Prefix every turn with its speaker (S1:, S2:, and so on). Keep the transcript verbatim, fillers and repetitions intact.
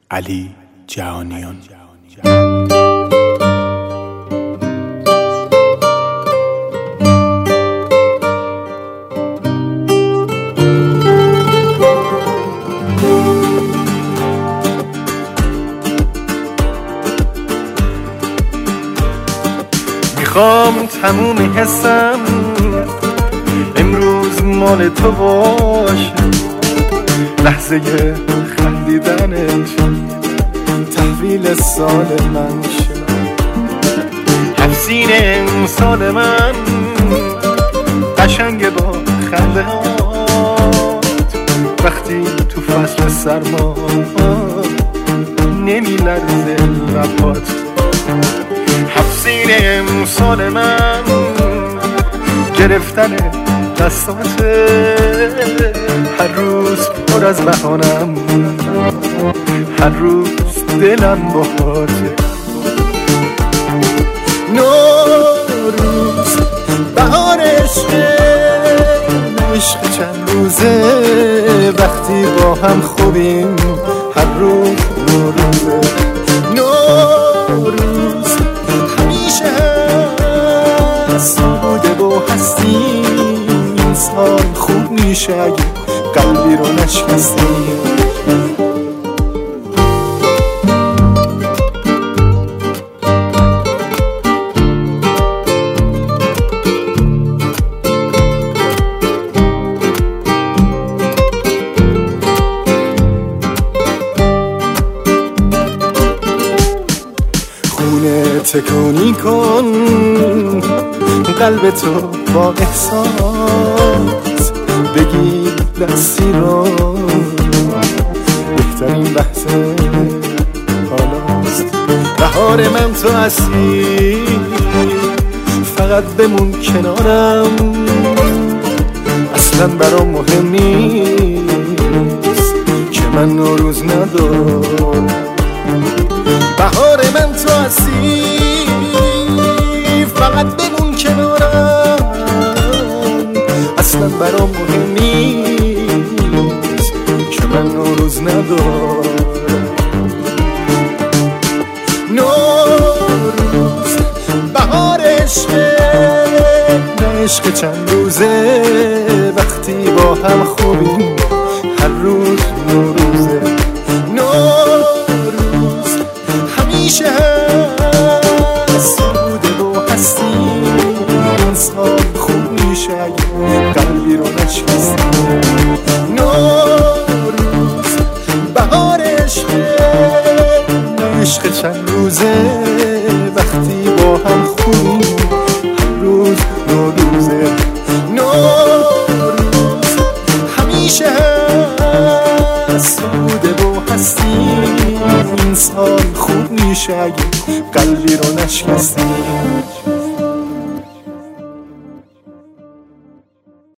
S1: علی جهانیان.
S2: میخوام تموم حسم امروز مال تو باشه، لحظه خندیدنت تحویل سال من شه، حفظین امسال من قشنگ با خنده هات، وقتی تو فصل سرما نمی لرزه لبات، حفظین امسال من گرفتن دستاته، هر روز پر از بهانم، هر روز دلم باهاته. نوروز بهار عشقه، عشق چند روزه، وقتی با هم خوبیم هر روز نوروزه. نوروز همیشه هست بوده و هستی، انسان خوب میشه اگه قلبی رو نشکستی. خونه تکونی کن قلب تو با احساس، بگیر دستی رو، بهترین لحظه حالاست. بهار من تو هستی، فقط بمون کنارم، اصلا برام مهم نیست که من نوروز ندارم. بهار من تو هستی، فقط بمون کنارم، اصلا برام مهم نیست که من نوروز ندارم. نوروز بهار عشقه، نه عشق چند روزه، وقتی با هم خوبیم هر روز نوروزه. نوروز همیشه هست بوده و هستی، انسان خوب میشه اگه قلبی رو نشکستی. نوروز بهار عشقه، عشق چند روزه، وقتی با هم خوبیم هر روز نوروزه. نوروز همیشه هست بوده و هستی، انسان خوب میشه اگه قلبی رو نشکستی.